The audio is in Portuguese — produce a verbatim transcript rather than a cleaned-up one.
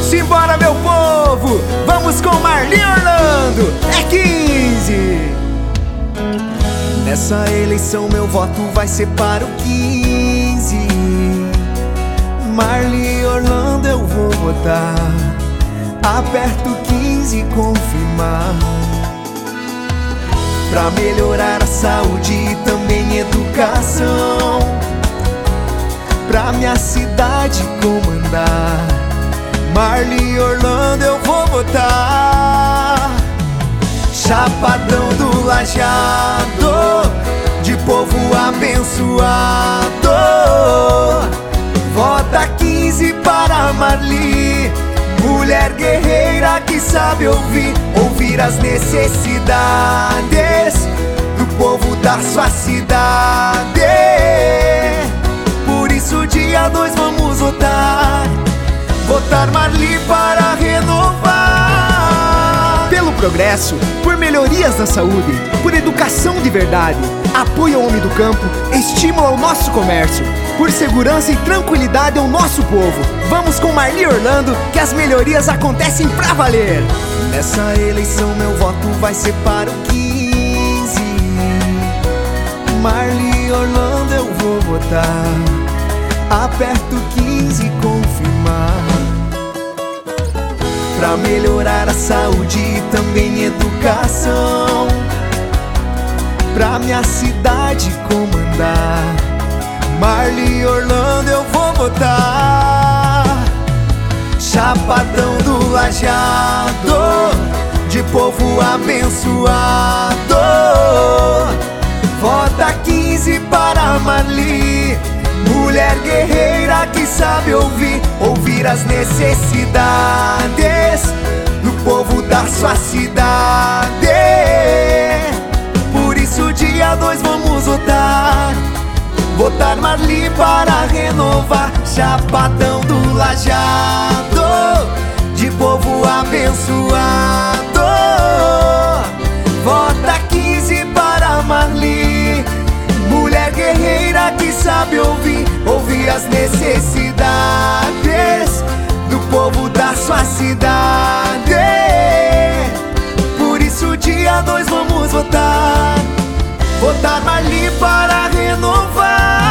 Simbora, meu povo, vamos com Marli Orlando, é quinze. Nessa eleição meu voto vai ser para o quinze. Marli Orlando eu vou votar. Aperto quinze e confirmar. Pra melhorar a saúde e também educação, pra minha cidade comandar, Marli Orlando eu vou votar. Chapadão do Lajeado, de povo abençoado, vota quinze para Marli, mulher guerreira que sabe ouvir, ouvir as necessidades do povo da sua cidade. Por isso dia dois vamos votar, votar Marli para renovar. Pelo progresso, por melhorias na saúde, por educação de verdade, apoio ao homem do campo, estímulo ao nosso comércio, por segurança e tranquilidade ao nosso povo. Vamos com Marli Orlando, que as melhorias acontecem pra valer. Nessa eleição meu voto vai ser para o quinze. Marli Orlando eu vou votar. Aperto quinze e confirmar. Pra melhorar a saúde e também educação, pra minha cidade comandar, Marli Orlando eu vou votar. Chapadão do Lajeado, de povo abençoado, vota quinze para Marli, mulher guerreira que sabe ouvir, ouvir as necessidades do povo da sua cidade. Por isso dia dois vamos votar, votar Marli para renovar. Chapadão do Lajeado, de povo abençoado, vota quinze para Marli, mulher guerreira que sabe ouvir, ouvir as necessidades do povo da sua cidade. Por isso dia dois vamos votar, votar Marli para renovar.